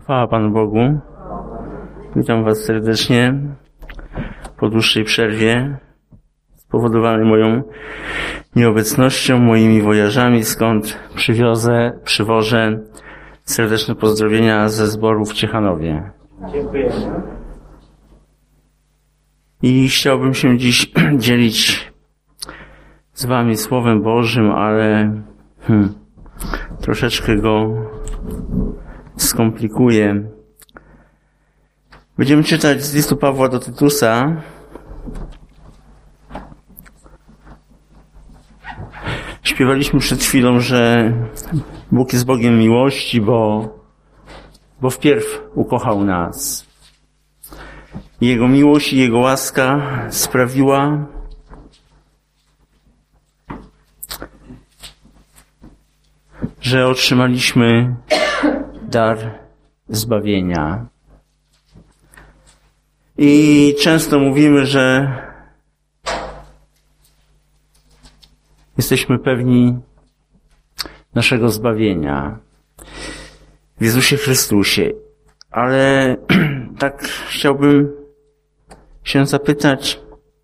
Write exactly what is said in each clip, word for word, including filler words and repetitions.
Chwała Panu Bogu. Witam Was serdecznie po dłuższej przerwie spowodowanej moją nieobecnością, moimi wojażami, skąd przywiozę, przywożę serdeczne pozdrowienia ze zboru w Ciechanowie. Dziękujemy. I chciałbym się dziś dzielić z Wami Słowem Bożym, ale hmm, troszeczkę go skomplikuję. Będziemy czytać z listu Pawła do Tytusa. Śpiewaliśmy przed chwilą, że Bóg jest Bogiem miłości, bo, bo wpierw ukochał nas. Jego miłość i Jego łaska sprawiła, że otrzymaliśmy dar zbawienia. I często mówimy, że jesteśmy pewni naszego zbawienia w Jezusie Chrystusie. Ale tak chciałbym się zapytać,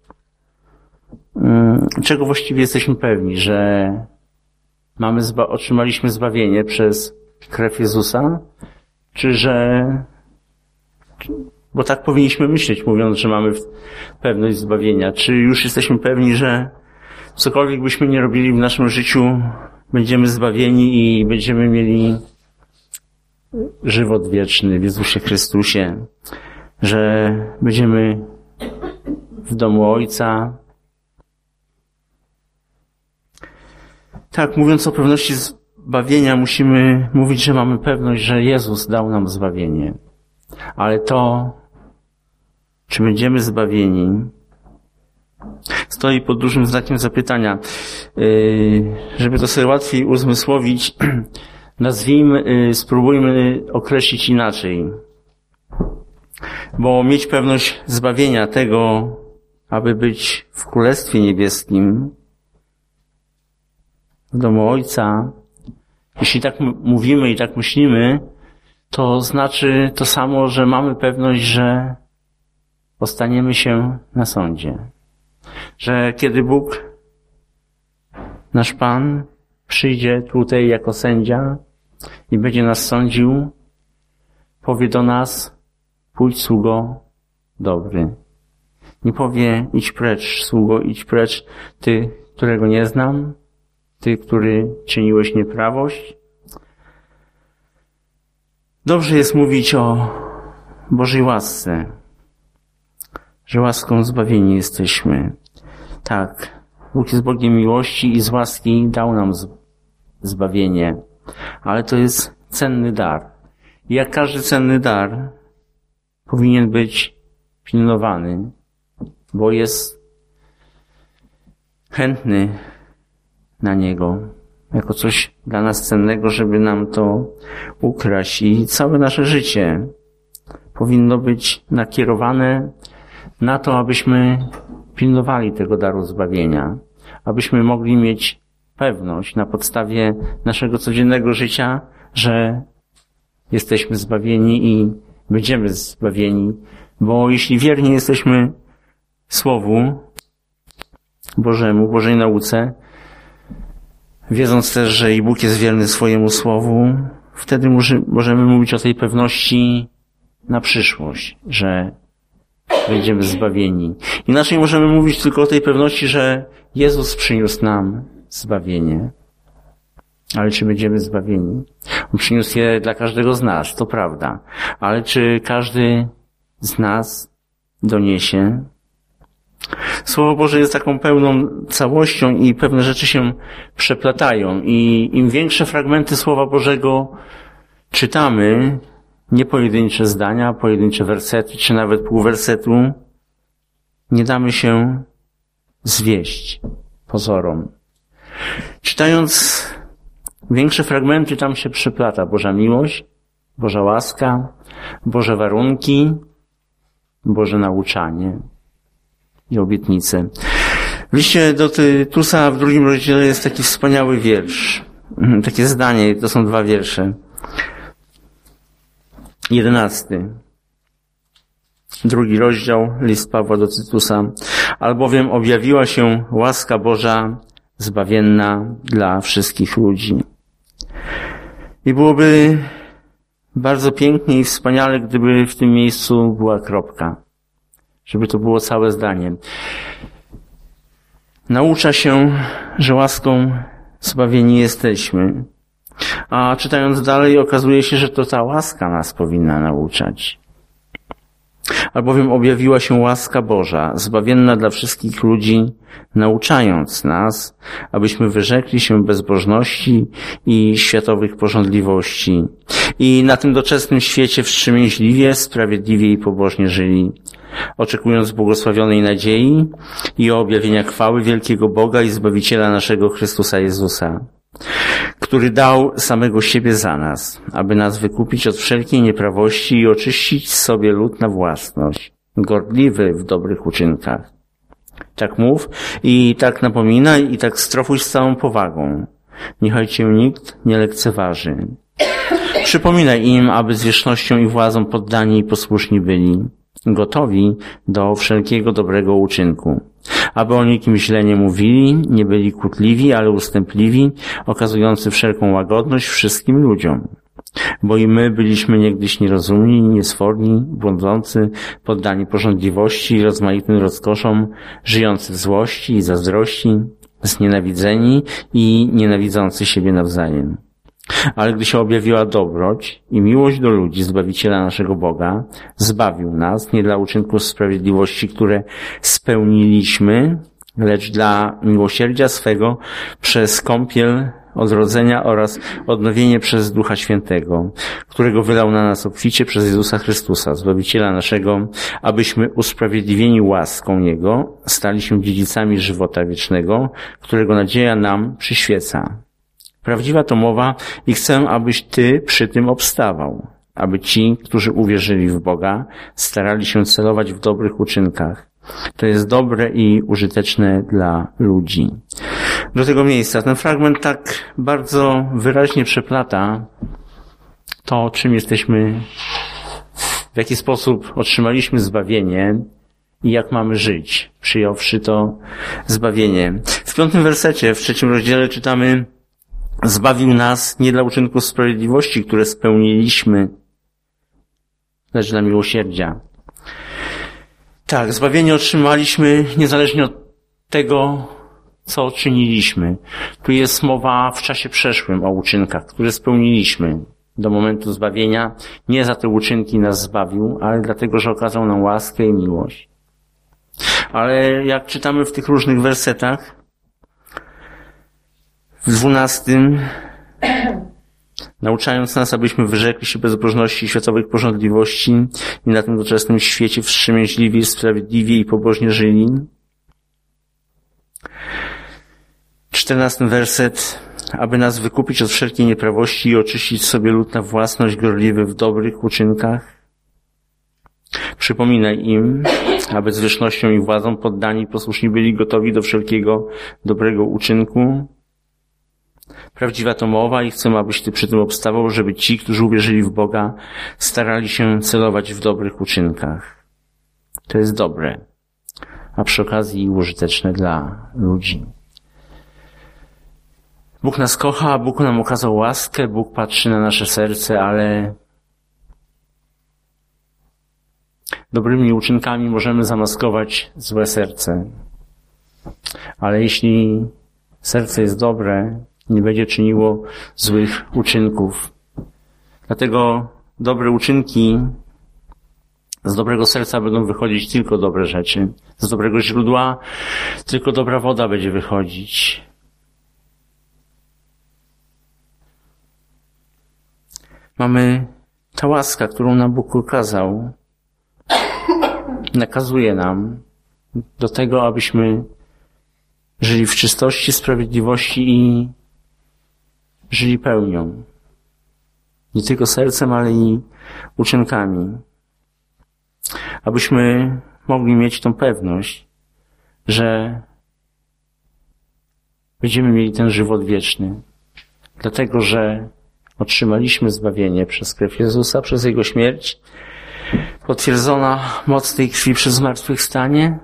czego właściwie jesteśmy pewni, że mamy zba- otrzymaliśmy zbawienie przez krew Jezusa, czy że, bo tak powinniśmy myśleć, mówiąc, że mamy pewność zbawienia, czy już jesteśmy pewni, że cokolwiek byśmy nie robili w naszym życiu, będziemy zbawieni i będziemy mieli żywot wieczny w Jezusie Chrystusie, że będziemy w domu Ojca. Tak, mówiąc o pewności zbawienia, musimy mówić, że mamy pewność, że Jezus dał nam zbawienie. Ale to, czy będziemy zbawieni, stoi pod dużym znakiem zapytania. Żeby to sobie łatwiej uzmysłowić, nazwijmy, spróbujmy określić inaczej. Bo mieć pewność zbawienia tego, aby być w Królestwie Niebieskim, w domu Ojca, jeśli tak mówimy i tak myślimy, to znaczy to samo, że mamy pewność, że ostaniemy się na sądzie. Że kiedy Bóg, nasz Pan, przyjdzie tutaj jako sędzia i będzie nas sądził, powie do nas: pójdź, sługo dobry. Nie powie: idź precz, sługo, idź precz, ty, którego nie znam, ty, który czyniłeś nieprawość. Dobrze jest mówić o Bożej łasce, że łaską zbawieni jesteśmy. Tak, Bóg jest Bogiem miłości i z łaski dał nam zbawienie, ale to jest cenny dar. I jak każdy cenny dar, powinien być pilnowany, bo jest chętny na niego, jako coś dla nas cennego, żeby nam to ukraść. I całe nasze życie powinno być nakierowane na to, abyśmy pilnowali tego daru zbawienia, abyśmy mogli mieć pewność na podstawie naszego codziennego życia, że jesteśmy zbawieni i będziemy zbawieni, bo jeśli wierni jesteśmy Słowu Bożemu, Bożej nauce, wiedząc też, że i Bóg jest wierny swojemu Słowu, wtedy możemy mówić o tej pewności na przyszłość, że będziemy zbawieni. Inaczej możemy mówić tylko o tej pewności, że Jezus przyniósł nam zbawienie. Ale czy będziemy zbawieni? On przyniósł je dla każdego z nas, to prawda. Ale czy każdy z nas doniesie? Słowo Boże jest taką pełną całością i pewne rzeczy się przeplatają. I im większe fragmenty Słowa Bożego czytamy, nie pojedyncze zdania, pojedyncze wersety, czy nawet pół wersetu, nie damy się zwieść pozorom. Czytając większe fragmenty, tam się przeplata Boża miłość, Boża łaska, Boże warunki, Boże nauczanie i obietnice. W liście do Tytusa w drugim rozdziale jest taki wspaniały wiersz. Takie zdanie, to są dwa wiersze. jedenasty. Drugi rozdział, list Pawła do Tytusa. Albowiem objawiła się łaska Boża zbawienna dla wszystkich ludzi. I byłoby bardzo pięknie i wspaniale, gdyby w tym miejscu była kropka. Żeby to było całe zdanie. Naucza się, że łaską zbawieni jesteśmy. A czytając dalej okazuje się, że to ta łaska nas powinna nauczać. Albowiem objawiła się łaska Boża, zbawienna dla wszystkich ludzi, nauczając nas, abyśmy wyrzekli się bezbożności i światowych pożądliwości i na tym doczesnym świecie wstrzemięźliwie, sprawiedliwie i pobożnie żyli, oczekując błogosławionej nadziei i objawienia chwały wielkiego Boga i Zbawiciela naszego Chrystusa Jezusa, który dał samego siebie za nas, aby nas wykupić od wszelkiej nieprawości i oczyścić sobie lud na własność, gorliwy w dobrych uczynkach. Tak mów i tak napominaj i tak strofuj z całą powagą. Niechaj cię nikt nie lekceważy. Przypominaj im, aby z wierzchnością i władzą poddani i posłuszni byli, gotowi do wszelkiego dobrego uczynku. Aby o nikim źle nie mówili, nie byli kłótliwi, ale ustępliwi, okazujący wszelką łagodność wszystkim ludziom. Bo i my byliśmy niegdyś nierozumni, niesforni, błądzący, poddani pożądliwości i rozmaitym rozkoszom, żyjący w złości i zazdrości, znienawidzeni i nienawidzący siebie nawzajem. Ale gdy się objawiła dobroć i miłość do ludzi, Zbawiciela naszego Boga, zbawił nas nie dla uczynków sprawiedliwości, które spełniliśmy, lecz dla miłosierdzia swego przez kąpiel odrodzenia oraz odnowienie przez Ducha Świętego, którego wylał na nas obficie przez Jezusa Chrystusa, Zbawiciela naszego, abyśmy usprawiedliwieni łaską Jego stali się dziedzicami żywota wiecznego, którego nadzieja nam przyświeca. Prawdziwa to mowa i chcę, abyś Ty przy tym obstawał, aby ci, którzy uwierzyli w Boga, starali się celować w dobrych uczynkach. To jest dobre i użyteczne dla ludzi. Do tego miejsca ten fragment tak bardzo wyraźnie przeplata to, czym jesteśmy, w jaki sposób otrzymaliśmy zbawienie i jak mamy żyć, przyjąwszy to zbawienie. W piątym wersecie, w trzecim rozdziale czytamy: zbawił nas nie dla uczynków sprawiedliwości, które spełniliśmy, lecz dla miłosierdzia. Tak, zbawienie otrzymaliśmy niezależnie od tego, co czyniliśmy. Tu jest mowa w czasie przeszłym o uczynkach, które spełniliśmy do momentu zbawienia. Nie za te uczynki nas zbawił, ale dlatego, że okazał nam łaskę i miłość. Ale jak czytamy w tych różnych wersetach, w dwunastym, nauczając nas, abyśmy wyrzekli się bezbożności i światowych pożądliwości i na tym doczesnym świecie wstrzemięźliwie, sprawiedliwie i pobożnie żyli. Czternasty werset, aby nas wykupić od wszelkiej nieprawości i oczyścić sobie lud na własność, gorliwy w dobrych uczynkach. Przypominaj im, aby z wyższością i władzą poddani i posłuszni byli gotowi do wszelkiego dobrego uczynku. Prawdziwa to mowa i chcę, abyś Ty przy tym obstawał, żeby ci, którzy uwierzyli w Boga, starali się celować w dobrych uczynkach. To jest dobre, a przy okazji użyteczne dla ludzi. Bóg nas kocha, Bóg nam okazał łaskę, Bóg patrzy na nasze serce, ale dobrymi uczynkami możemy zamaskować złe serce. Ale jeśli serce jest dobre, nie będzie czyniło złych uczynków. Dlatego dobre uczynki, z dobrego serca będą wychodzić tylko dobre rzeczy. Z dobrego źródła tylko dobra woda będzie wychodzić. Mamy ta łaska, którą nam Bóg okazał, nakazuje nam do tego, abyśmy żyli w czystości, sprawiedliwości i żyli pełnią. Nie tylko sercem, ale i uczynkami. Abyśmy mogli mieć tą pewność, że będziemy mieli ten żywot wieczny. Dlatego, że otrzymaliśmy zbawienie przez krew Jezusa, przez Jego śmierć, potwierdzona moc tej krwi przez zmartwychwstanie,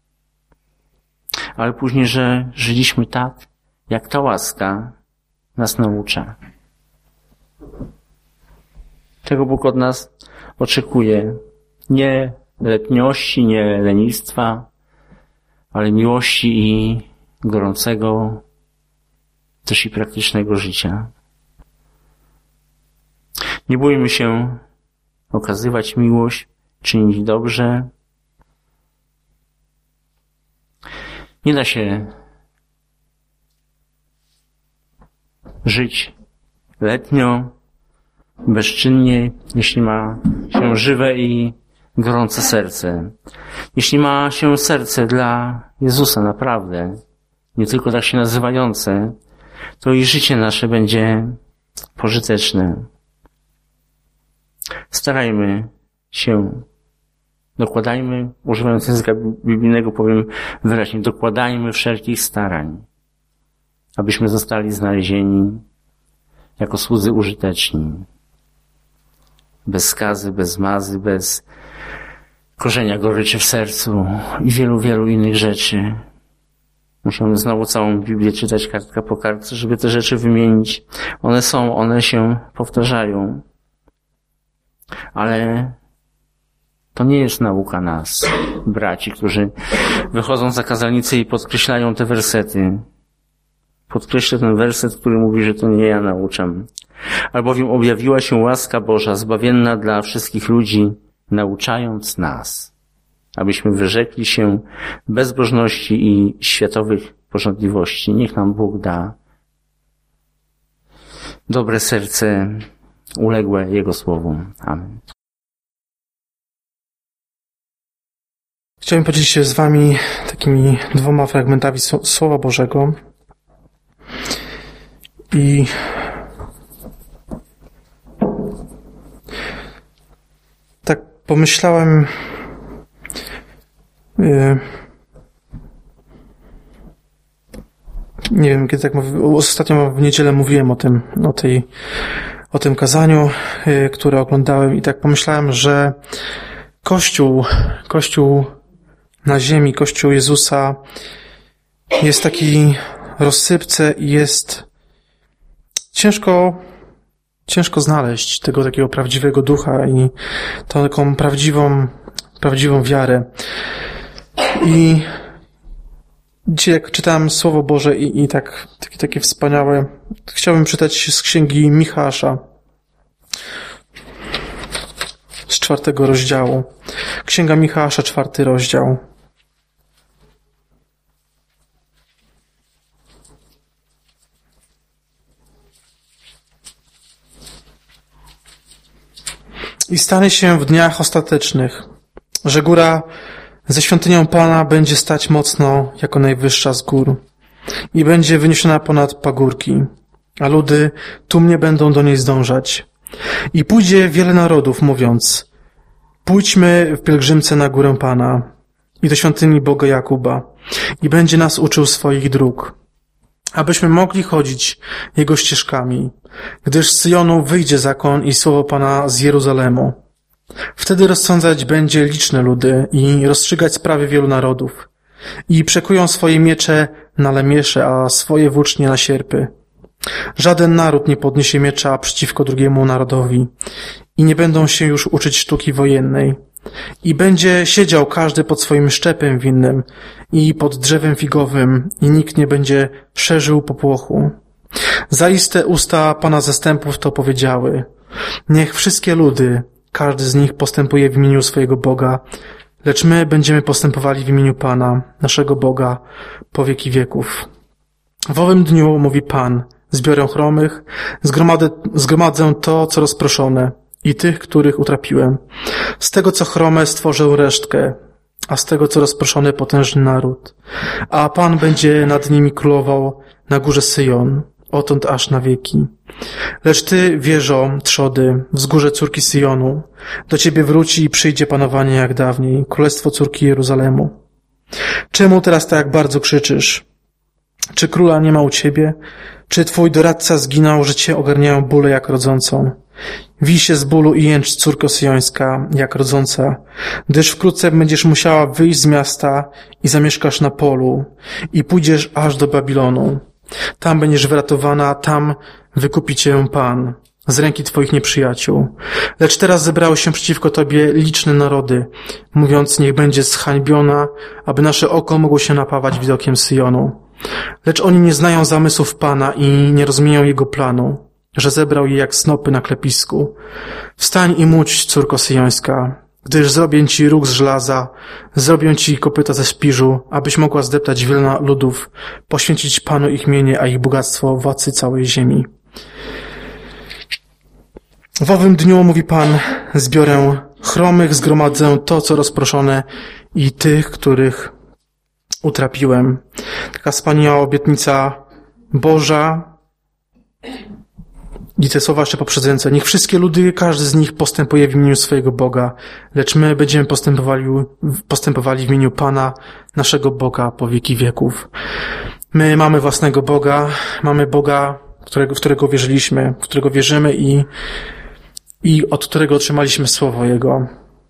ale później, że żyliśmy tak, jak ta łaska nas naucza. Tego Bóg od nas oczekuje. Nie letniości, nie lenistwa, ale miłości i gorącego, też i praktycznego życia. Nie bójmy się okazywać miłość, czynić dobrze. Nie da się żyć letnio, bezczynnie, jeśli ma się żywe i gorące serce. Jeśli ma się serce dla Jezusa naprawdę, nie tylko tak się nazywające, to i życie nasze będzie pożyteczne. Starajmy się, dokładajmy, używając języka biblijnego powiem wyraźnie, dokładajmy wszelkich starań, abyśmy zostali znalezieni jako słudzy użyteczni. Bez skazy, bez mazy, bez korzenia goryczy w sercu i wielu, wielu innych rzeczy. Musimy znowu całą Biblię czytać kartka po kartce, żeby te rzeczy wymienić. One są, one się powtarzają. Ale to nie jest nauka nas, braci, którzy wychodzą za kazalnicę i podkreślają te wersety. Podkreślę ten werset, który mówi, że to nie ja nauczam. Albowiem objawiła się łaska Boża, zbawienna dla wszystkich ludzi, nauczając nas, abyśmy wyrzekli się bezbożności i światowych pożądliwości. Niech nam Bóg da dobre serce, uległe Jego słowu. Amen. Chciałem podzielić się z wami takimi dwoma fragmentami Słowa Bożego. I tak pomyślałem, yy, nie wiem, kiedy tak mówię, ostatnio w niedzielę mówiłem o tym, o tej, o tym kazaniu, yy, które oglądałem i tak pomyślałem, że Kościół, Kościół na ziemi, Kościół Jezusa jest taki rozsypce i jest ciężko, ciężko znaleźć tego takiego prawdziwego ducha i tą taką prawdziwą, prawdziwą wiarę. I dzisiaj jak czytałem Słowo Boże i, i tak, takie, takie wspaniałe, chciałbym czytać z księgi Michała, z czwartego rozdziału. Księga Michała, czwarty rozdział. I stanie się w dniach ostatecznych, że góra ze świątynią Pana będzie stać mocno jako najwyższa z gór i będzie wyniesiona ponad pagórki, a ludy tłumnie będą do niej zdążać. I pójdzie wiele narodów, mówiąc: pójdźmy w pielgrzymce na górę Pana i do świątyni Boga Jakuba i będzie nas uczył swoich dróg, abyśmy mogli chodzić Jego ścieżkami, gdyż z Syjonu wyjdzie zakon i słowo Pana z Jeruzalemu. Wtedy rozsądzać będzie liczne ludy i rozstrzygać sprawy wielu narodów. I przekują swoje miecze na lemiesze, a swoje włócznie na sierpy. Żaden naród nie podniesie miecza przeciwko drugiemu narodowi i nie będą się już uczyć sztuki wojennej. I będzie siedział każdy pod swoim szczepem winnym i pod drzewem figowym i nikt nie będzie szerzył popłochu. Zaiste usta Pana zastępów to powiedziały: niech wszystkie ludy, każdy z nich postępuje w imieniu swojego Boga, lecz my będziemy postępowali w imieniu Pana, naszego Boga, po wieki wieków. W owym dniu, mówi Pan, zbiorę chromych, zgromadzę, zgromadzę to, co rozproszone i tych, których utrapiłem. Z tego, co chrome, stworzę resztkę, a z tego, co rozproszone, potężny naród. A Pan będzie nad nimi królował na górze Syjon, odtąd aż na wieki. Lecz ty, wieżo, trzody, wzgórze córki Syjonu, do ciebie wróci i przyjdzie panowanie jak dawniej, królestwo córki Jeruzalemu. Czemu teraz tak bardzo krzyczysz? Czy króla nie ma u ciebie? Czy twój doradca zginął, że cię ogarniają bóle jak rodzącą? Wij się z bólu i jęcz, córko syjońska, jak rodząca, gdyż wkrótce będziesz musiała wyjść z miasta i zamieszkasz na polu i pójdziesz aż do Babilonu. Tam będziesz wyratowana, tam wykupi cię Pan z ręki twoich nieprzyjaciół. Lecz teraz zebrały się przeciwko tobie liczne narody, mówiąc, niech będzie zhańbiona, aby nasze oko mogło się napawać widokiem Syjonu. Lecz oni nie znają zamysłów Pana i nie rozumieją Jego planu, że zebrał je jak snopy na klepisku. Wstań i módź, córko syjońska, gdyż zrobię ci róg z żelaza, zrobię ci kopyta ze śpiżu, abyś mogła zdeptać wiele ludów, poświęcić Panu ich mienie, a ich bogactwo władcy całej ziemi. W owym dniu, mówi Pan, zbiorę chromych, zgromadzę to, co rozproszone i tych, których utrapiłem. Taka wspaniała obietnica Boża. I te słowa jeszcze poprzedzające. Niech wszystkie ludy, każdy z nich postępuje w imieniu swojego Boga, lecz my będziemy postępowali, postępowali w imieniu Pana, naszego Boga po wieki wieków. My mamy własnego Boga, mamy Boga, którego, w którego wierzyliśmy, w którego wierzymy i, i od którego otrzymaliśmy Słowo Jego.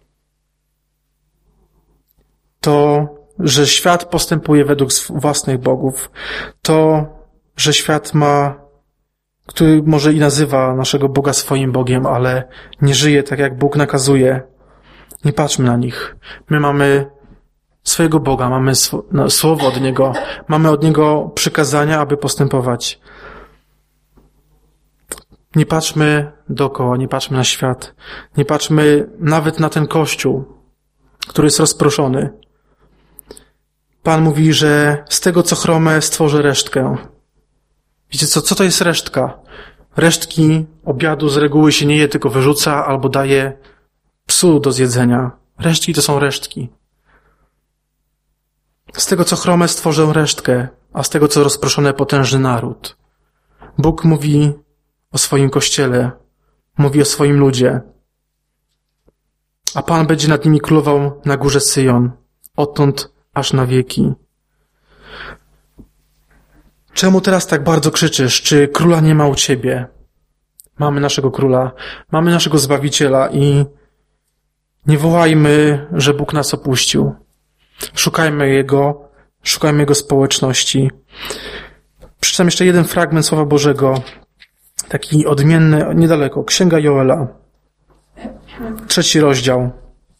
To, że świat postępuje według własnych bogów, to, że świat ma, który może i nazywa naszego Boga swoim Bogiem, ale nie żyje tak, jak Bóg nakazuje. Nie patrzmy na nich. My mamy swojego Boga, mamy sw- no, słowo od Niego, mamy od Niego przykazania, aby postępować. Nie patrzmy dookoła, nie patrzmy na świat, nie patrzmy nawet na ten Kościół, który jest rozproszony. Pan mówi, że z tego, co chrome, stworzę resztkę. Wiecie co, co to jest resztka? Resztki obiadu z reguły się nie je, tylko wyrzuca albo daje psu do zjedzenia. Resztki to są resztki. Z tego, co chrome, stworzę resztkę, a z tego, co rozproszone, potężny naród. Bóg mówi o swoim Kościele, mówi o swoim ludzie. A Pan będzie nad nimi królował na górze Syjon, odtąd aż na wieki. Czemu teraz tak bardzo krzyczysz? Czy króla nie ma u ciebie? Mamy naszego króla, mamy naszego Zbawiciela i nie wołajmy, że Bóg nas opuścił. Szukajmy Jego, szukajmy Jego społeczności. Przeczytam jeszcze jeden fragment Słowa Bożego, taki odmienny, niedaleko. Księga Joela, trzeci rozdział.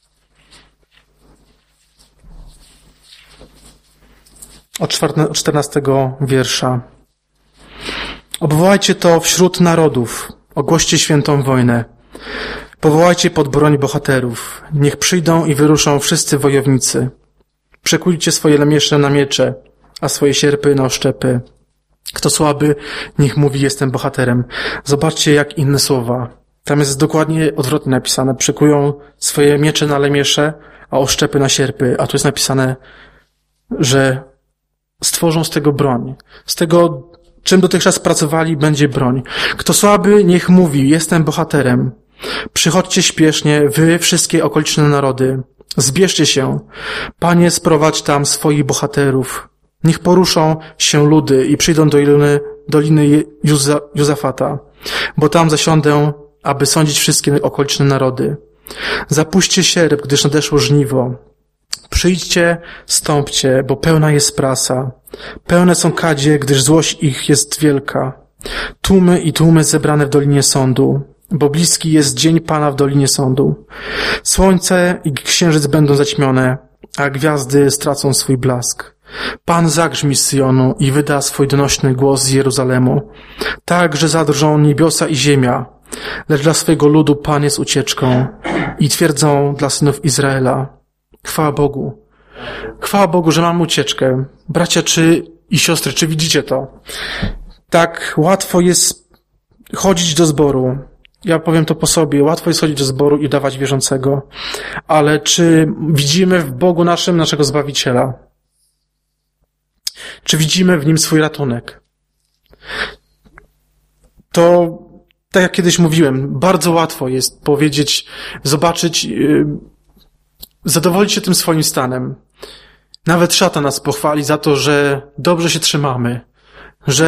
Od czternastego wiersza. Obwołajcie to wśród narodów, ogłoście świętą wojnę. Powołajcie pod broń bohaterów. Niech przyjdą i wyruszą wszyscy wojownicy. Przekujcie swoje lemiesze na miecze, a swoje sierpy na oszczepy. Kto słaby, niech mówi, jestem bohaterem. Zobaczcie, jak inne słowa. Tam jest dokładnie odwrotnie napisane. Przekują swoje miecze na lemiesze, a oszczepy na sierpy. A tu jest napisane, że stworzą z tego broń. Z tego, czym dotychczas pracowali, będzie broń. Kto słaby, niech mówi, jestem bohaterem. Przychodźcie śpiesznie, wy, wszystkie okoliczne narody. Zbierzcie się. Panie, sprowadź tam swoich bohaterów. Niech poruszą się ludy i przyjdą do Doliny, doliny Juza, Juzafata, bo tam zasiądę, aby sądzić wszystkie okoliczne narody. Zapuśćcie sierp, gdyż nadeszło żniwo. Przyjdźcie, stąpcie, bo pełna jest prasa. Pełne są kadzie, gdyż złość ich jest wielka. Tłumy i tłumy zebrane w Dolinie Sądu, bo bliski jest dzień Pana w Dolinie Sądu. Słońce i księżyc będą zaćmione, a gwiazdy stracą swój blask. Pan zagrzmi z Syjonu i wyda swój donośny głos z Jeruzalemu. Tak, że zadrżą niebiosa i ziemia, lecz dla swojego ludu Pan jest ucieczką i twierdzą dla synów Izraela. Chwała Bogu. Chwała Bogu, że mam ucieczkę. Bracia czy i siostry, czy widzicie to? Tak łatwo jest chodzić do zboru. Ja powiem to po sobie. Łatwo jest chodzić do zboru i dawać wierzącego. Ale czy widzimy w Bogu naszym naszego Zbawiciela? Czy widzimy w Nim swój ratunek? To, tak jak kiedyś mówiłem, bardzo łatwo jest powiedzieć, zobaczyć, yy, zadowolić się tym swoim stanem. Nawet szatan nas pochwali za to, że dobrze się trzymamy, że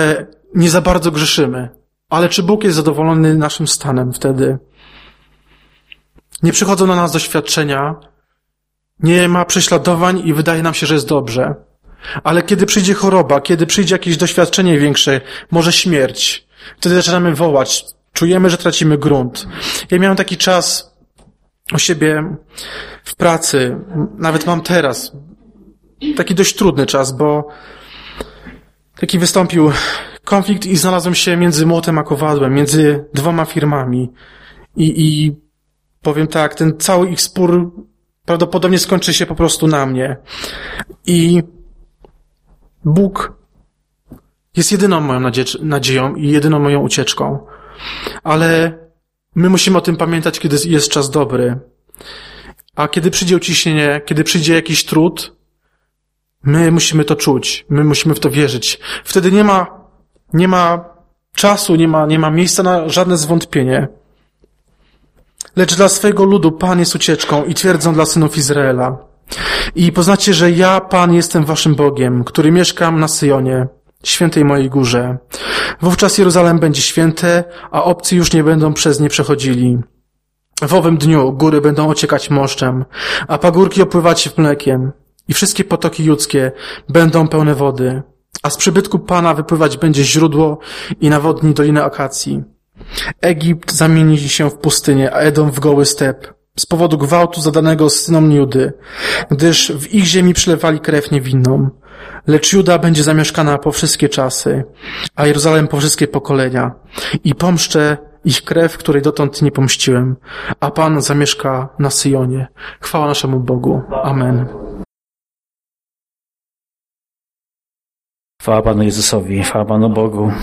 nie za bardzo grzeszymy. Ale czy Bóg jest zadowolony naszym stanem wtedy? Nie przychodzą na nas doświadczenia, nie ma prześladowań i wydaje nam się, że jest dobrze. Ale kiedy przyjdzie choroba, kiedy przyjdzie jakieś doświadczenie większe, może śmierć, wtedy zaczynamy wołać, czujemy, że tracimy grunt. Ja miałem taki czas u siebie w pracy, nawet mam teraz, taki dość trudny czas, bo taki wystąpił konflikt i znalazłem się między młotem a kowadłem, między dwoma firmami. I, i powiem tak, ten cały ich spór prawdopodobnie skończy się po prostu na mnie. I Bóg jest jedyną moją nadzie- nadzieją i jedyną moją ucieczką. Ale my musimy o tym pamiętać, kiedy jest czas dobry. A kiedy przyjdzie uciśnienie, kiedy przyjdzie jakiś trud, my musimy to czuć, my musimy w to wierzyć. Wtedy nie ma, nie ma czasu, nie ma, nie ma miejsca na żadne zwątpienie. Lecz dla swojego ludu Pan jest ucieczką i twierdzą dla synów Izraela. I poznacie, że ja, Pan, jestem waszym Bogiem, który mieszkam na Syjonie, świętej mojej górze. Wówczas Jeruzalem będzie święte, a obcy już nie będą przez nie przechodzili. W owym dniu góry będą ociekać moszczem, a pagórki opływać mlekiem. I wszystkie potoki judzkie będą pełne wody, a z przybytku Pana wypływać będzie źródło i nawodni dolinę akacji. Egipt zamieni się w pustynię, a Edom w goły step, z powodu gwałtu zadanego synom Judy, gdyż w ich ziemi przelewali krew niewinną. Lecz Juda będzie zamieszkana po wszystkie czasy, a Jeruzalem po wszystkie pokolenia. I pomszczę ich krew, której dotąd nie pomściłem, a Pan zamieszka na Syjonie. Chwała naszemu Bogu. Amen. Chwała Panu Jezusowi, chwała Panu Bogu.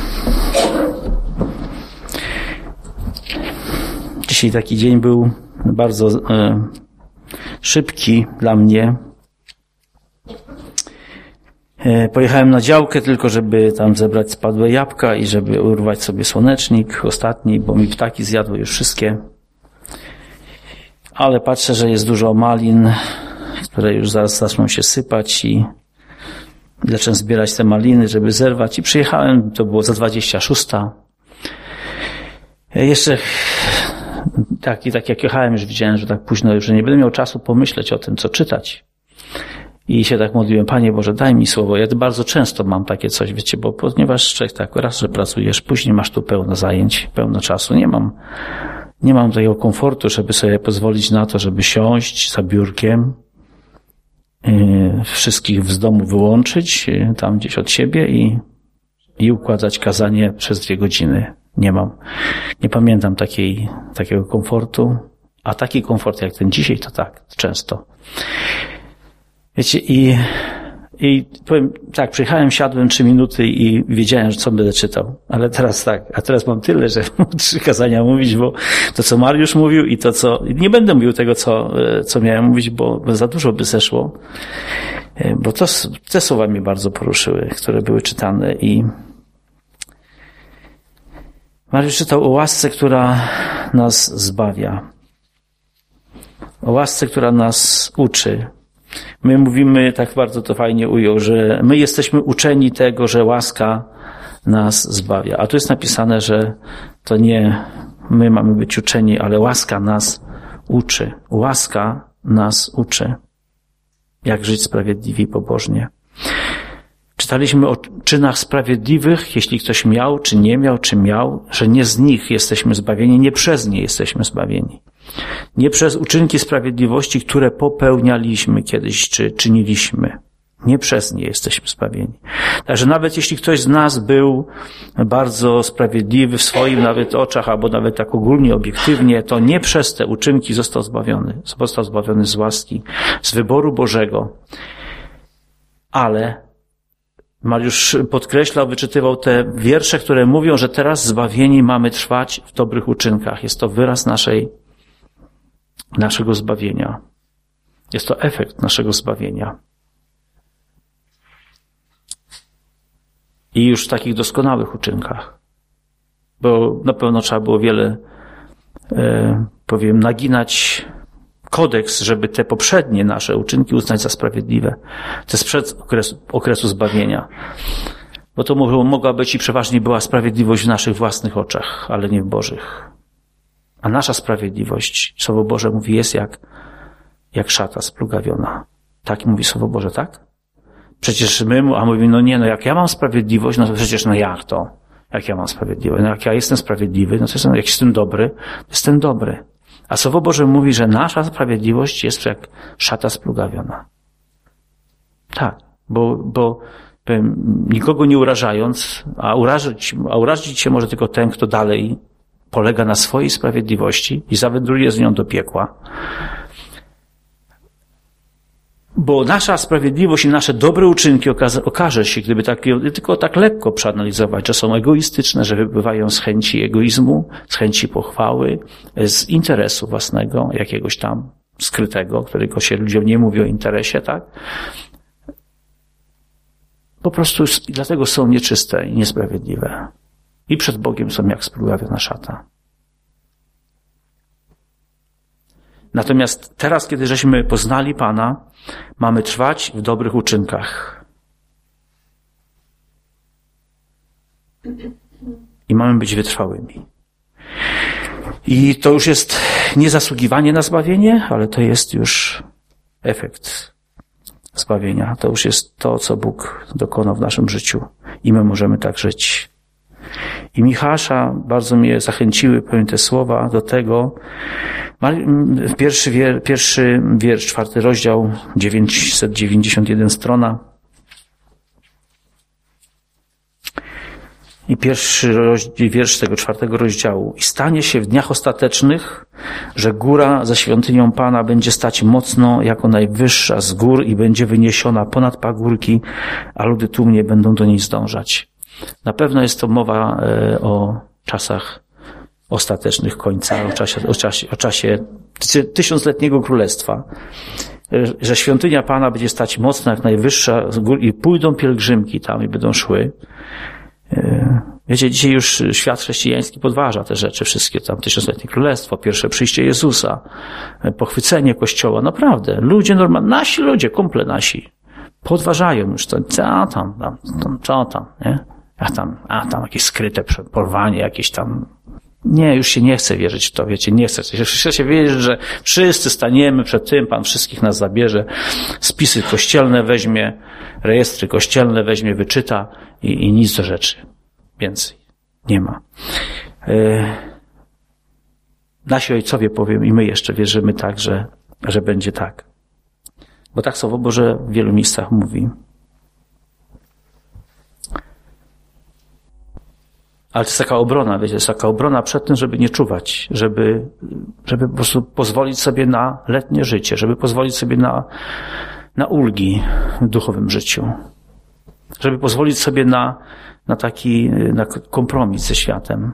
Dzisiaj taki dzień był bardzo e, szybki dla mnie. E, pojechałem na działkę tylko, żeby tam zebrać spadłe jabłka i żeby urwać sobie słonecznik ostatni, bo mi ptaki zjadły już wszystkie. Ale patrzę, że jest dużo malin, które już zaraz zaczną się sypać i zacząłem zbierać te maliny, żeby zerwać i przyjechałem, to było za dwadzieścia szósta. Jeszcze tak i tak jak jechałem, już widziałem, że tak późno, że nie będę miał czasu pomyśleć o tym, co czytać. I się tak modliłem, Panie Boże, daj mi słowo. Ja bardzo często mam takie coś, wiecie, bo ponieważ człowiek tak, raz, że pracujesz, później masz tu pełno zajęć, pełno czasu. Nie mam, nie mam takiego komfortu, żeby sobie pozwolić na to, żeby siąść za biurkiem, yy, wszystkich z domu wyłączyć, yy, tam gdzieś od siebie i, i układać kazanie przez dwie godziny. Nie mam. Nie pamiętam takiej, takiego komfortu, a taki komfort jak ten dzisiaj, to tak, często. Wiecie, i, i powiem tak, przyjechałem, siadłem trzy minuty i wiedziałem, że co będę czytał. Ale teraz tak, a teraz mam tyle, że mam trzy kazania mówić, bo to, co Mariusz mówił i to, co, nie będę mówił tego, co, co miałem mówić, bo za dużo by zeszło. Bo to, te słowa mnie bardzo poruszyły, które były czytane i Mariusz czytał o łasce, która nas zbawia. O łasce, która nas uczy. My mówimy, tak bardzo to fajnie ujął, że my jesteśmy uczeni tego, że łaska nas zbawia. A tu jest napisane, że to nie my mamy być uczeni, ale łaska nas uczy. Łaska nas uczy. Jak żyć sprawiedliwie i pobożnie. Czytaliśmy o czynach sprawiedliwych, jeśli ktoś miał, czy nie miał, czy miał, że nie z nich jesteśmy zbawieni, nie przez nie jesteśmy zbawieni. Nie przez uczynki sprawiedliwości, które popełnialiśmy kiedyś, czy czyniliśmy. Nie przez nie jesteśmy zbawieni. Także nawet jeśli ktoś z nas był bardzo sprawiedliwy w swoim nawet oczach, albo nawet tak ogólnie, obiektywnie, to nie przez te uczynki został zbawiony. Został zbawiony z łaski, z wyboru Bożego. Ale Mariusz podkreślał, wyczytywał te wiersze, które mówią, że teraz zbawieni mamy trwać w dobrych uczynkach. Jest to wyraz naszej, naszego zbawienia. Jest to efekt naszego zbawienia. I już w takich doskonałych uczynkach. Bo na pewno trzeba było wiele, e, powiem, naginać kodeks, żeby te poprzednie nasze uczynki uznać za sprawiedliwe. To jest sprzed okresu, okresu zbawienia. Bo to mogła być i przeważnie była sprawiedliwość w naszych własnych oczach, ale nie w Bożych. A nasza sprawiedliwość, Słowo Boże mówi, jest jak, jak szata splugawiona. Tak mówi Słowo Boże, tak? Przecież my, a mówi, no nie, no jak ja mam sprawiedliwość, no to przecież no jak to? Jak ja mam sprawiedliwość? No jak ja jestem sprawiedliwy, no to jestem, jak jestem dobry, to jestem dobry. A Słowo Boże mówi, że nasza sprawiedliwość jest jak szata splugawiona. Tak, bo, bo powiem, nikogo nie urażając, a urazić, a urazić się może tylko ten, kto dalej polega na swojej sprawiedliwości i zawędruje z nią do piekła. Bo nasza sprawiedliwość i nasze dobre uczynki okaże, okaże się, gdyby tak, tylko tak lekko przeanalizować, że są egoistyczne, że wypływają z chęci egoizmu, z chęci pochwały, z interesu własnego, jakiegoś tam skrytego, którego się ludziom nie mówi o interesie, tak? Po prostu dlatego są nieczyste i niesprawiedliwe. I przed Bogiem są jak splugawiona szata. Natomiast teraz, kiedy żeśmy poznali Pana, mamy trwać w dobrych uczynkach. I mamy być wytrwałymi. I to już jest nie zasługiwanie na zbawienie, ale to jest już efekt zbawienia. To już jest to, co Bóg dokonał w naszym życiu. I my możemy tak żyć. I Michała bardzo mnie zachęciły, powiem te słowa, do tego. Pierwszy, wier, pierwszy wiersz, czwarty rozdział, dziewięćset dziewięćdziesiąt jeden strona. I pierwszy rozdział, wiersz tego czwartego rozdziału. I stanie się w dniach ostatecznych, że góra ze świątynią Pana będzie stać mocno jako najwyższa z gór i będzie wyniesiona ponad pagórki, a ludy tłumnie będą do niej zdążać. Na pewno jest to mowa o czasach ostatecznych końca, o czasie, o czasie, o czasie tysiącletniego królestwa, że świątynia Pana będzie stać mocno jak najwyższa z gór i pójdą pielgrzymki tam i będą szły. Wiecie, dzisiaj już świat chrześcijański podważa te rzeczy, wszystkie tam tysiącletnie królestwo, pierwsze przyjście Jezusa, pochwycenie Kościoła. Naprawdę, ludzie normalni, nasi ludzie, kumple nasi, podważają już to, co tam, tam, tam, co tam, nie? A tam, a tam jakieś skryte porwanie, jakieś tam. Nie, już się nie chce wierzyć w to, wiecie, nie chce. Chce się wierzyć, że wszyscy staniemy przed tym, Pan wszystkich nas zabierze, spisy kościelne weźmie, rejestry kościelne weźmie, wyczyta i, i nic do rzeczy. Więcej nie ma. Yy, nasi ojcowie, powiem, i my jeszcze wierzymy tak, że, że będzie tak. Bo tak Słowo Boże w wielu miejscach mówi. Ale to jest taka obrona, wiecie, to jest taka obrona przed tym, żeby nie czuwać, żeby, żeby po prostu pozwolić sobie na letnie życie, żeby pozwolić sobie na, na ulgi w duchowym życiu, żeby pozwolić sobie na, na taki, na kompromis ze światem.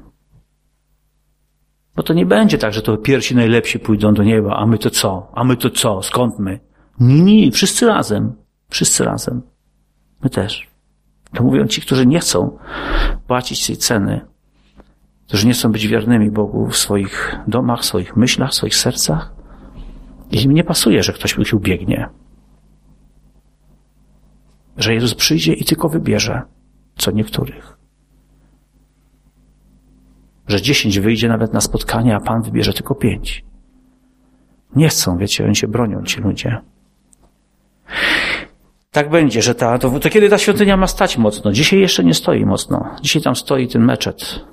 Bo to nie będzie tak, że to pierwsi najlepsi pójdą do nieba, a my to co? A my to co? Skąd my? Nie, nie, wszyscy razem. Wszyscy razem. My też. To mówią ci, którzy nie chcą płacić tej ceny, którzy nie chcą być wiernymi Bogu w swoich domach, w swoich myślach, w swoich sercach. I im nie pasuje, że ktoś ich ubiegnie. Że Jezus przyjdzie i tylko wybierze, co niektórych. Że dziesięć wyjdzie nawet na spotkanie, a Pan wybierze tylko pięć. Nie chcą, wiecie, oni się bronią, ci ludzie. Tak będzie, że ta, to, to kiedy ta świątynia ma stać mocno? Dzisiaj jeszcze nie stoi mocno. Dzisiaj tam stoi ten meczet.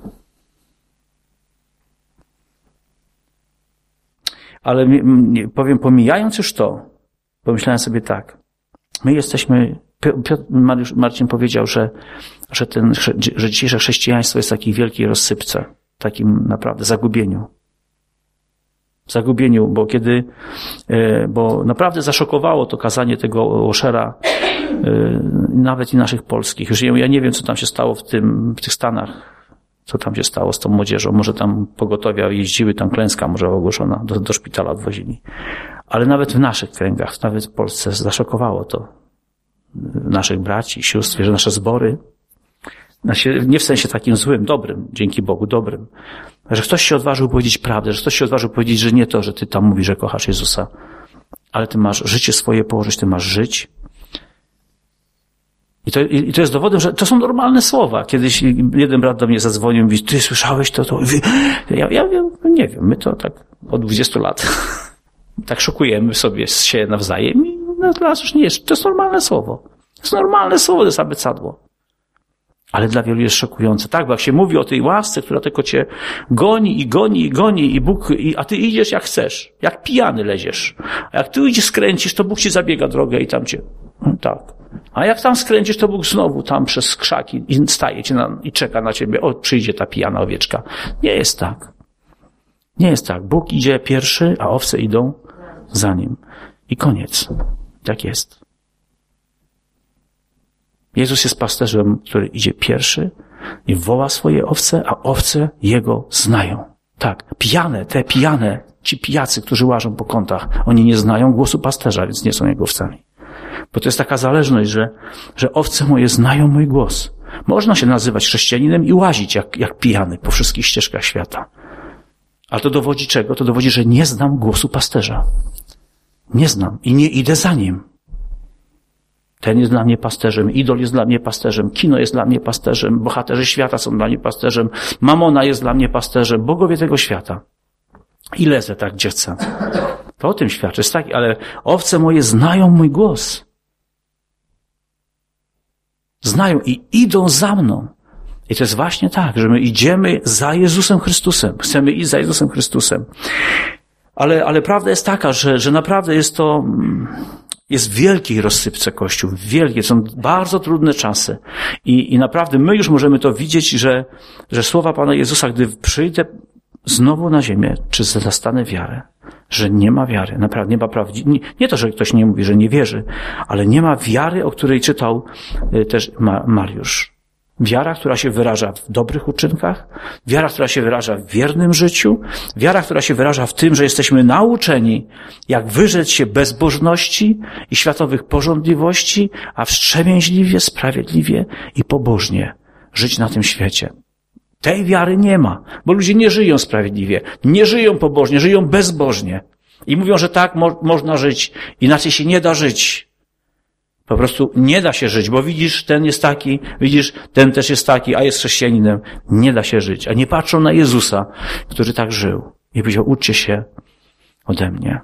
Ale powiem, pomijając już to, pomyślałem sobie tak. My jesteśmy, Piotr, Mariusz, Marcin powiedział, że, że, ten, że dzisiejsze chrześcijaństwo jest w takiej wielkiej rozsypce, takim naprawdę zagubieniu. Zagubieniu, bo kiedy, bo naprawdę zaszokowało to kazanie tego Oshera, nawet i naszych polskich. Już ja nie wiem, co tam się stało w tym, w tych Stanach, co tam się stało z tą młodzieżą. Może tam pogotowia jeździły, tam klęska może ogłoszona, do, do szpitala odwozili. Ale nawet w naszych kręgach, nawet w Polsce zaszokowało to naszych braci i sióstr, że nasze zbory, nie w sensie takim złym, dobrym, dzięki Bogu, dobrym, że ktoś się odważył powiedzieć prawdę, że ktoś się odważył powiedzieć, że nie to, że ty tam mówisz, że kochasz Jezusa, ale ty masz życie swoje położyć, ty masz żyć I to, I to jest dowodem, że to są normalne słowa. Kiedyś jeden brat do mnie zadzwonił i mówi, ty słyszałeś to? to? Ja, ja, ja nie wiem, my to tak od dwudziestu lat tak szokujemy sobie się nawzajem i no, dla nas już nie jest. To jest normalne słowo. To jest normalne słowo, to jest abecadło. Ale dla wielu jest szokujące. Tak, bo jak się mówi o tej łasce, która tylko cię goni i goni i goni i Bóg, i, a ty idziesz jak chcesz. Jak pijany leziesz. A jak ty idziesz, skręcisz, to Bóg ci zabiega drogę i tam cię, tak. A jak tam skręcisz, to Bóg znowu tam przez krzaki i staje cię na, i czeka na ciebie. O, przyjdzie ta pijana owieczka. Nie jest tak. Nie jest tak. Bóg idzie pierwszy, a owce idą za nim. I koniec. Tak jest. Jezus jest pasterzem, który idzie pierwszy i woła swoje owce, a owce Jego znają. Tak, pijane, te pijane, ci pijacy, którzy łażą po kątach, oni nie znają głosu pasterza, więc nie są Jego owcami. Bo to jest taka zależność, że, że owce moje znają mój głos. Można się nazywać chrześcijaninem i łazić jak, jak pijany po wszystkich ścieżkach świata. Ale to dowodzi czego? To dowodzi, że nie znam głosu pasterza. Nie znam i nie idę za nim. Ten jest dla mnie pasterzem, idol jest dla mnie pasterzem, kino jest dla mnie pasterzem, bohaterzy świata są dla mnie pasterzem, mamona jest dla mnie pasterzem, bogowie tego świata. I lecę tak, gdzie chcę. To o tym świadczy. Jest tak, ale owce moje znają mój głos. Znają i idą za mną. I to jest właśnie tak, że my idziemy za Jezusem Chrystusem. Chcemy iść za Jezusem Chrystusem. Ale, ale prawda jest taka, że, że naprawdę jest to, jest w wielkiej rozsypce Kościół. Wielkie, są bardzo trudne czasy. I, i naprawdę my już możemy to widzieć, że, że słowa Pana Jezusa, gdy przyjdę znowu na ziemię, czy zastanę wiarę, że nie ma wiary, naprawdę nie ma prawdziwej, nie, nie to, że ktoś nie mówi, że nie wierzy, ale nie ma wiary, o której czytał też Mariusz. Wiara, która się wyraża w dobrych uczynkach, wiara, która się wyraża w wiernym życiu, wiara, która się wyraża w tym, że jesteśmy nauczeni, jak wyrzec się bezbożności i światowych pożądliwości, a wstrzemięźliwie, sprawiedliwie i pobożnie żyć na tym świecie. Tej wiary nie ma, bo ludzie nie żyją sprawiedliwie, nie żyją pobożnie, żyją bezbożnie. I mówią, że tak mo- można żyć, inaczej się nie da żyć. Po prostu nie da się żyć, bo widzisz, ten jest taki, widzisz, ten też jest taki, a jest chrześcijaninem. Nie da się żyć. A nie patrzą na Jezusa, który tak żył. I powiedział, uczcie się ode mnie.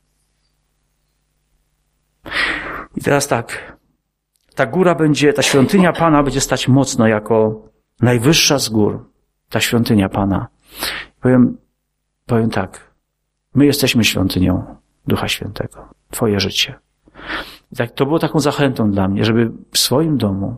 I teraz tak, ta góra będzie, ta świątynia Pana będzie stać mocno jako najwyższa z gór. Ta świątynia Pana. Powiem, powiem tak, my jesteśmy świątynią Ducha Świętego. Twoje życie. I tak, to było taką zachętą dla mnie, żeby w swoim domu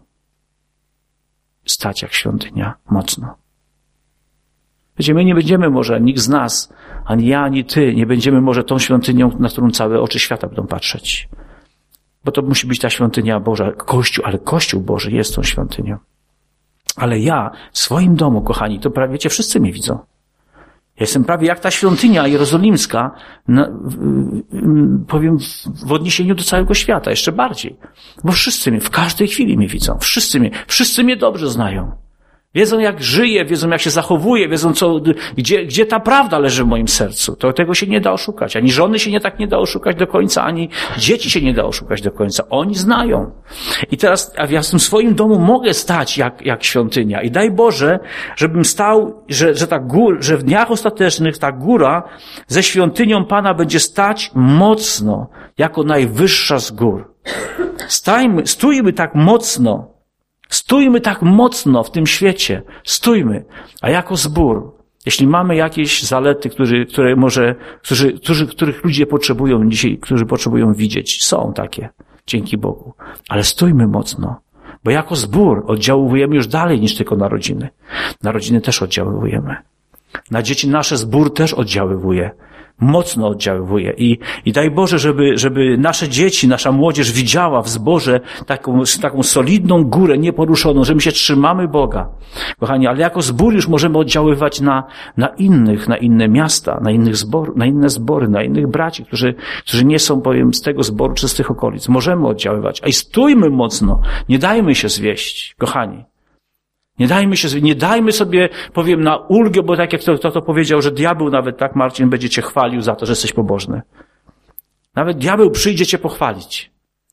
stać jak świątynia mocno. Wiecie, my nie będziemy może, nikt z nas, ani ja, ani ty, nie będziemy może tą świątynią, na którą całe oczy świata będą patrzeć. Bo to musi być ta świątynia Boża, Kościół, ale Kościół Boży jest tą świątynią. Ale ja w swoim domu, kochani, to prawie, wiecie, wszyscy mnie widzą. Ja jestem prawie jak ta świątynia jerozolimska, na, powiem, w odniesieniu do całego świata, jeszcze bardziej. Bo wszyscy mnie, w każdej chwili mnie widzą. Wszyscy mnie, wszyscy mnie dobrze znają. Wiedzą, jak żyję, wiedzą, jak się zachowuję, wiedzą, co, gdzie, gdzie ta prawda leży w moim sercu. To tego się nie da oszukać. Ani żony się nie tak nie da oszukać do końca, ani dzieci się nie da oszukać do końca. Oni znają. I teraz, a ja w tym swoim domu mogę stać jak, jak świątynia. I daj Boże, żebym stał, że, że ta góra, że w dniach ostatecznych ta góra ze świątynią Pana będzie stać mocno, jako najwyższa z gór. Stajmy, stójmy tak mocno, Stójmy tak mocno w tym świecie. Stójmy. A jako zbór, jeśli mamy jakieś zalety, które, które może, którzy, którzy, których ludzie potrzebują dzisiaj, którzy potrzebują widzieć, są takie. Dzięki Bogu. Ale stójmy mocno. Bo jako zbór oddziałujemy już dalej niż tylko na rodziny. Na rodziny też oddziałujemy. Na dzieci nasze zbór też oddziaływuje. Mocno oddziaływuje. I, i daj Boże, żeby, żeby nasze dzieci, nasza młodzież widziała w zborze taką, taką solidną górę nieporuszoną, że my się trzymamy Boga. Kochani, ale jako zbór już możemy oddziaływać na, na innych, na inne miasta, na innych zbor, na inne zbory, na innych braci, którzy, którzy nie są, powiem, z tego zboru czy z tych okolic. Możemy oddziaływać. A i stójmy mocno. Nie dajmy się zwieść, kochani. Nie dajmy się, nie dajmy sobie, powiem, na ulgę, bo tak jak to, to, to powiedział, że diabeł nawet, tak, Marcin, będzie cię chwalił za to, że jesteś pobożny. Nawet diabeł przyjdzie cię pochwalić.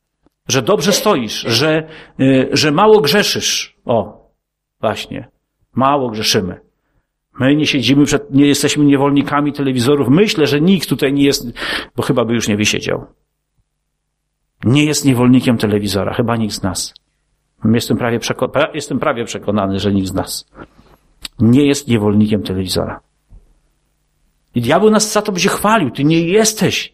że dobrze stoisz, że, yy, że mało grzeszysz. O, właśnie, mało grzeszymy. My nie siedzimy przed, nie jesteśmy niewolnikami telewizorów. Myślę, że nikt tutaj nie jest, bo chyba by już nie wysiedział. Nie jest niewolnikiem telewizora, chyba nikt z nas. Jestem prawie, przeko- jestem prawie przekonany, że nikt z nas nie jest niewolnikiem telewizora. I diabeł nas za to będzie chwalił. Ty nie jesteś.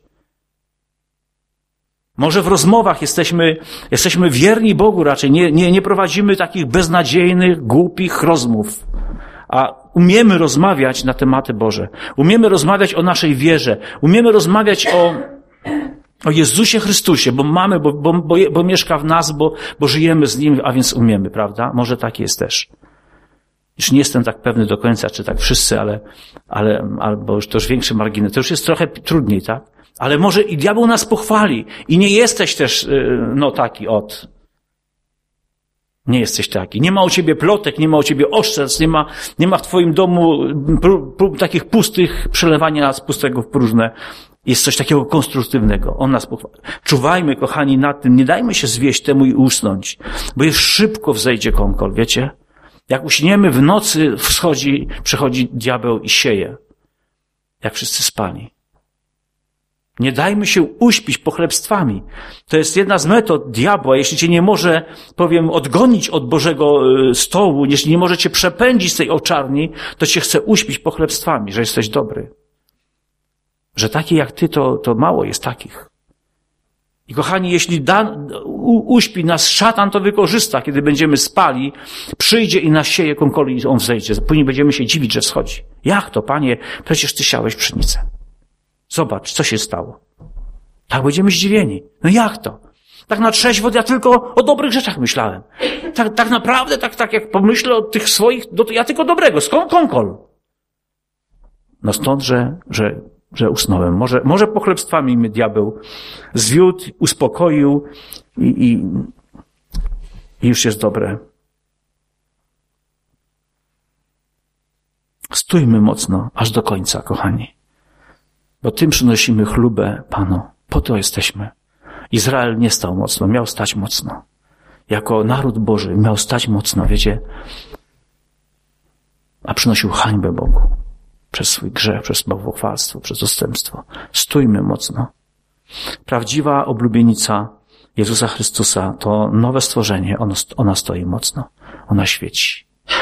Może w rozmowach jesteśmy, jesteśmy wierni Bogu raczej. Nie, nie, nie prowadzimy takich beznadziejnych, głupich rozmów. A umiemy rozmawiać na tematy Boże. Umiemy rozmawiać o naszej wierze. Umiemy rozmawiać o, o Jezusie Chrystusie, bo mamy, bo, bo, bo, bo mieszka w nas, bo, bo żyjemy z Nim, a więc umiemy, prawda? Może tak jest też. Już nie jestem tak pewny do końca, czy tak wszyscy, ale, ale, albo już to już większy margines. To już jest trochę trudniej, tak? Ale może i diabeł nas pochwali. I nie jesteś też, no taki od. Nie jesteś taki. Nie ma u ciebie plotek, nie ma u ciebie oszczerstw, nie ma, nie ma w twoim domu prób, prób takich pustych, przelewania z pustego w próżne. Jest coś takiego konstruktywnego. On nas pochwali. Czuwajmy, kochani, nad tym. Nie dajmy się zwieść temu i usnąć. Bo jest szybko wzejdzie kąkol, wiecie? Jak uśniemy w nocy, wschodzi, przychodzi diabeł i sieje. Jak wszyscy spali. Nie dajmy się uśpić pochlebstwami. To jest jedna z metod diabła. Jeśli cię nie może, powiem, odgonić od Bożego stołu, jeśli nie może cię przepędzić z tej owczarni, to cię chce uśpić pochlebstwami, że jesteś dobry. Że taki jak ty, to, to mało jest takich. I kochani, jeśli da, u, uśpi nas szatan, to wykorzysta, kiedy będziemy spali, przyjdzie i nas sieje kąkoli i on wzejdzie. Później będziemy się dziwić, że wschodzi. Jak to, Panie? Przecież ty siałeś pszenicę. Zobacz, co się stało. Tak będziemy zdziwieni. No jak to? Tak na trzeźwo ja tylko o dobrych rzeczach myślałem. Tak, tak naprawdę, tak, tak jak pomyślę o tych swoich, do, ja tylko dobrego. Skąd kąkol? No stąd, że, że, że usnąłem. Może, może pochlebstwami mnie diabeł zwiódł, uspokoił i, i, i już jest dobre. Stójmy mocno, aż do końca, kochani. Bo tym przynosimy chlubę Panu. Po to jesteśmy. Izrael nie stał mocno, miał stać mocno. Jako naród Boży miał stać mocno, wiecie? A przynosił hańbę Bogu. Przez swój grzech, przez bałwochwalstwo, przez odstępstwo. Stójmy mocno. Prawdziwa oblubienica Jezusa Chrystusa to nowe stworzenie. Ono, ona stoi mocno. Ona świeci.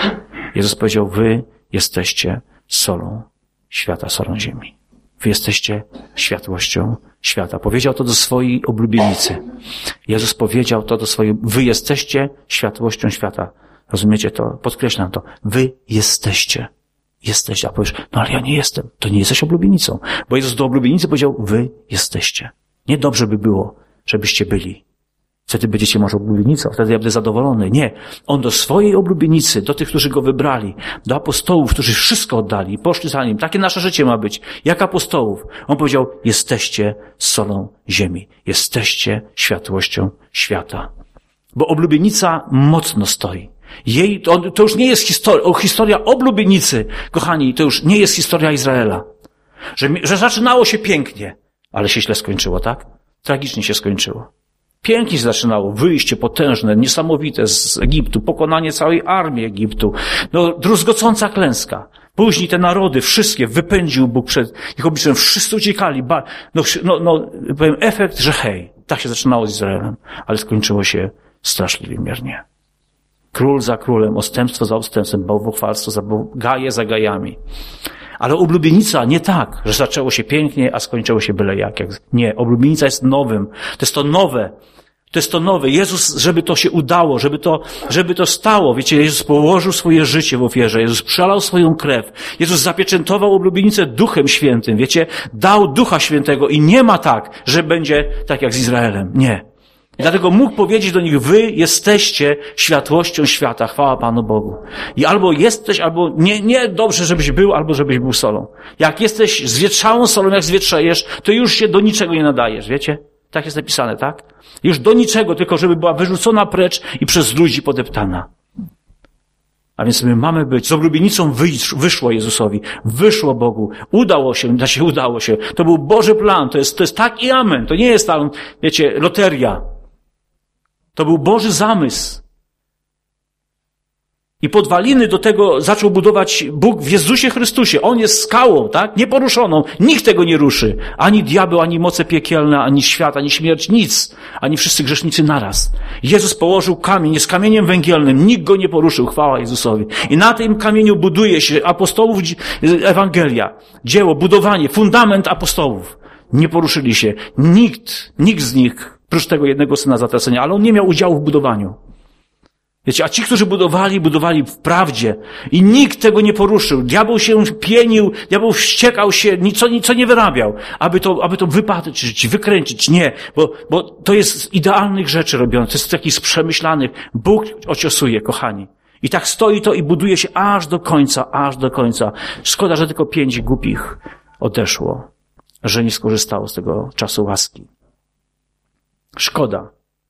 Jezus powiedział, wy jesteście solą świata, solą ziemi. Wy jesteście światłością świata. Powiedział to do swojej oblubienicy. Jezus powiedział to do swojej, wy jesteście światłością świata. Rozumiecie to? Podkreślam to. Wy jesteście. Jesteście. A powiesz, no ale ja nie jestem. To nie jesteś oblubienicą. Bo Jezus do oblubienicy powiedział, wy jesteście. Nie dobrze by było, żebyście byli. Wtedy będziecie może oblubienicą, wtedy ja będę zadowolony. Nie. On do swojej oblubienicy, do tych, którzy go wybrali, do apostołów, którzy wszystko oddali, poszli za nim. Takie nasze życie ma być. Jak apostołów. On powiedział, jesteście solą ziemi. Jesteście światłością świata. Bo oblubienica mocno stoi. Jej, to, to już nie jest historia, historia oblubienicy, kochani, to już nie jest historia Izraela. Że, że zaczynało się pięknie, ale się źle skończyło, tak? Tragicznie się skończyło. Pięknie się zaczynało, wyjście potężne, niesamowite z Egiptu, pokonanie całej armii Egiptu, no druzgocąca klęska. Później te narody, wszystkie wypędził Bóg przed ich obliczem, wszyscy uciekali, ba, no, no, no, powiem, efekt, że hej, tak się zaczynało z Izraelem, ale skończyło się straszliwie miernie. Król za królem, odstępstwo za odstępstwem, bałwochwalstwo za gaje za gajami. Ale oblubienica nie tak, że zaczęło się pięknie, a skończyło się byle jak. Nie, oblubienica jest nowym. To jest to nowe. To jest to nowe. Jezus, żeby to się udało, żeby to, żeby to stało. Wiecie, Jezus położył swoje życie w ofierze. Jezus przelał swoją krew. Jezus zapieczętował oblubienicę Duchem Świętym. Wiecie, dał Ducha Świętego i nie ma tak, że będzie tak jak z Izraelem. Nie. I dlatego mógł powiedzieć do nich, wy jesteście światłością świata. Chwała Panu Bogu. I albo jesteś, albo nie, nie dobrze, żebyś był, albo żebyś był solą. Jak jesteś zwietrzałą solą, jak zwietrzejesz, to już się do niczego nie nadajesz, wiecie? Tak jest napisane, tak? Już do niczego, tylko żeby była wyrzucona precz i przez ludzi podeptana. A więc my mamy być, z oblubienicą wyszło Jezusowi, wyszło Bogu, udało się, znaczy udało się. To był Boży plan, to jest, to jest tak i amen. To nie jest tam, wiecie, loteria. To był Boży zamysł. I podwaliny do tego zaczął budować Bóg w Jezusie Chrystusie. On jest skałą, tak? Nieporuszoną. Nikt tego nie ruszy. Ani diabeł, ani moce piekielne, ani świat, ani śmierć, nic. Ani wszyscy grzesznicy naraz. Jezus położył kamień, jest kamieniem węgielnym. Nikt go nie poruszył. Chwała Jezusowi. I na tym kamieniu buduje się apostołów Ewangelia. Dzieło, budowanie, fundament apostołów. Nie poruszyli się. Nikt, nikt z nich, prócz tego jednego syna zatracenia, ale on nie miał udziału w budowaniu. Wiecie, a ci, którzy budowali, budowali w prawdzie i nikt tego nie poruszył. Diabeł się pienił, diabeł wściekał się, nic, co nie wyrabiał, aby to, aby to wypatrzyć, wykręcić. Nie, bo, bo to jest z idealnych rzeczy robione, to jest z takich przemyślanych. Bóg ociosuje, kochani. I tak stoi to i buduje się aż do końca, aż do końca. Szkoda, że tylko pięć głupich odeszło, że nie skorzystało z tego czasu łaski. Szkoda.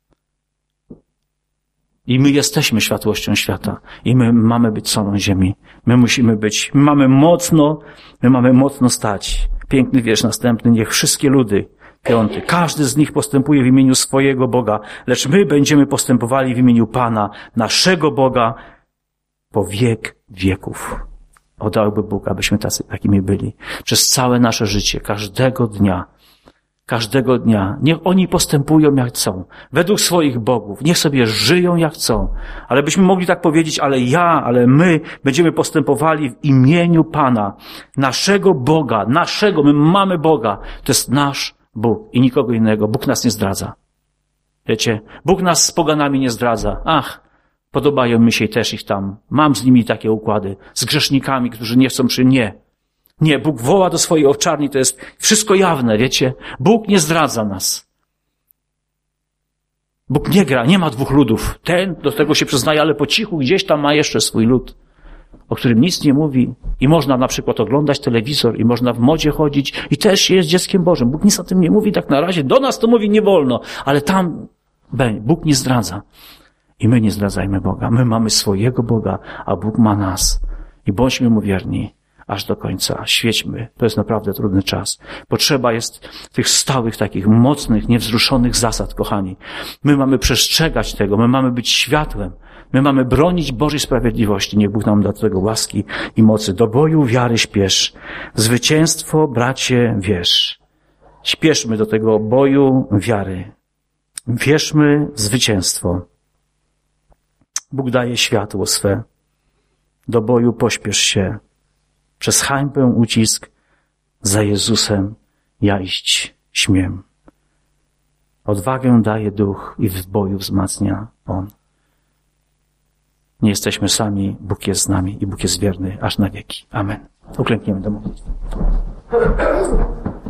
I my jesteśmy światłością świata. I my mamy być solą ziemi. My musimy być, my mamy mocno, my mamy mocno stać. Piękny wiersz następny. Niech wszystkie ludy, piąty, każdy z nich postępuje w imieniu swojego Boga, lecz my będziemy postępowali w imieniu Pana, naszego Boga, po wiek wieków. Oddałby Bóg, abyśmy tacy, takimi byli. Przez całe nasze życie, każdego dnia. Każdego dnia. Niech oni postępują jak chcą. Według swoich bogów. Niech sobie żyją jak chcą. Ale byśmy mogli tak powiedzieć, ale ja, ale my będziemy postępowali w imieniu Pana. Naszego Boga. Naszego. My mamy Boga. To jest nasz Bóg i nikogo innego. Bóg nas nie zdradza. Wiecie? Bóg nas z poganami nie zdradza. Ach, podobają mi się też ich tam. Mam z nimi takie układy. Z grzesznikami, którzy nie chcą przy nie. Nie, Bóg woła do swojej owczarni, to jest wszystko jawne, wiecie? Bóg nie zdradza nas. Bóg nie gra, nie ma dwóch ludów. Ten do tego się przyznaje, ale po cichu gdzieś tam ma jeszcze swój lud, o którym nic nie mówi. I można na przykład oglądać telewizor i można w modzie chodzić i też jest dzieckiem Bożym. Bóg nic o tym nie mówi tak na razie. Do nas to mówi nie wolno, ale tam Bóg nie zdradza. I my nie zdradzajmy Boga. My mamy swojego Boga, a Bóg ma nas. I bądźmy Mu wierni. Aż do końca. Świećmy. To jest naprawdę trudny czas. Potrzeba jest tych stałych, takich mocnych, niewzruszonych zasad, kochani. My mamy przestrzegać tego. My mamy być światłem. My mamy bronić Bożej sprawiedliwości. Niech Bóg nam da do tego łaski i mocy. Do boju wiary śpiesz. Zwycięstwo, bracie, wierz. Śpieszmy do tego boju wiary. Wierzmy w zwycięstwo. Bóg daje światło swe. Do boju pośpiesz się. Przez hańbę, ucisk, za Jezusem ja iść śmiem. Odwagę daje duch i w boju wzmacnia On. Nie jesteśmy sami, Bóg jest z nami i Bóg jest wierny aż na wieki. Amen. Uklękniemy do modlitwy.